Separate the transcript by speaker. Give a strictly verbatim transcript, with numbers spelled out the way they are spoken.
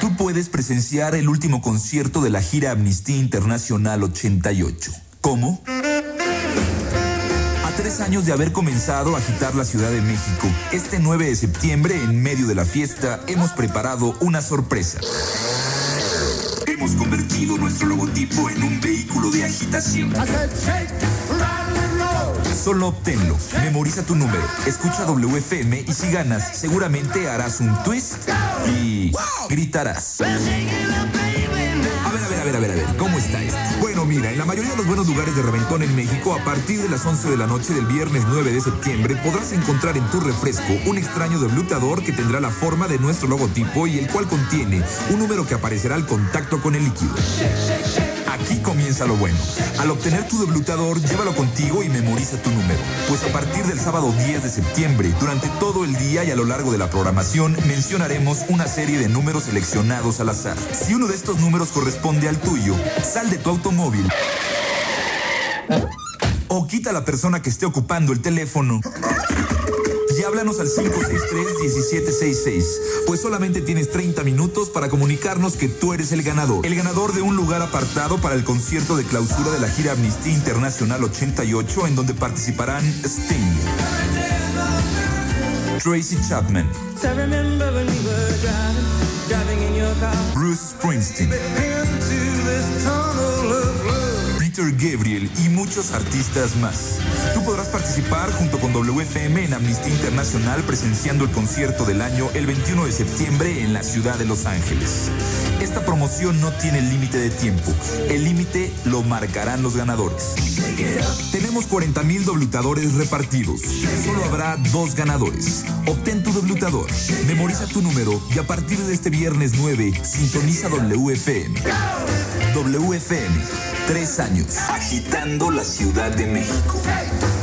Speaker 1: tú puedes presenciar el último concierto de la gira Amnistía Internacional ochenta y ocho. ¿Cómo? A tres años de haber comenzado a agitar la Ciudad de México, este nueve de septiembre, en medio de la fiesta, hemos preparado una sorpresa. Hemos convertido nuestro logotipo en un vehículo de agitación. Solo obténlo, memoriza tu número, escucha W F M y si ganas, seguramente harás un twist y gritarás. A ver, a ver, a ver, a ver, a ver, ¿cómo está esto? Bueno, mira, en la mayoría de los buenos lugares de reventón en México, a partir de las once de la noche del viernes nueve de septiembre, podrás encontrar en tu refresco un extraño deblutador que tendrá la forma de nuestro logotipo y el cual contiene un número que aparecerá al contacto con el líquido. Aquí comienza lo bueno. Al obtener tu deblutador, llévalo contigo y memoriza tu número. Pues a partir del sábado diez de septiembre, durante todo el día y a lo largo de la programación, mencionaremos una serie de números seleccionados al azar. Si uno de estos números corresponde al tuyo, sal de tu automóvil o quita a la persona que esté ocupando el teléfono y háblanos al cinco seis tres, uno siete seis seis, pues solamente tienes treinta minutos para comunicarnos que tú eres el ganador. El ganador de un lugar apartado para el concierto de clausura de la gira Amnistía Internacional ochenta y ocho, en donde participarán Sting, Tracy Chapman, Bruce Springsteen, Peter Gabriel y muchos artistas más. Tú podrás participar junto con W F M en Amnistía Internacional, presenciando el concierto del año el veintiuno de septiembre en la ciudad de Los Ángeles. Esta promoción no tiene límite de tiempo. El límite lo marcarán los ganadores. Tenemos cuarenta mil deblutadores repartidos. Solo habrá dos ganadores. Obtén tu deblutador, memoriza tu número y a partir de este viernes nueve, sintoniza W F M. W F M, tres años agitando la Ciudad de México.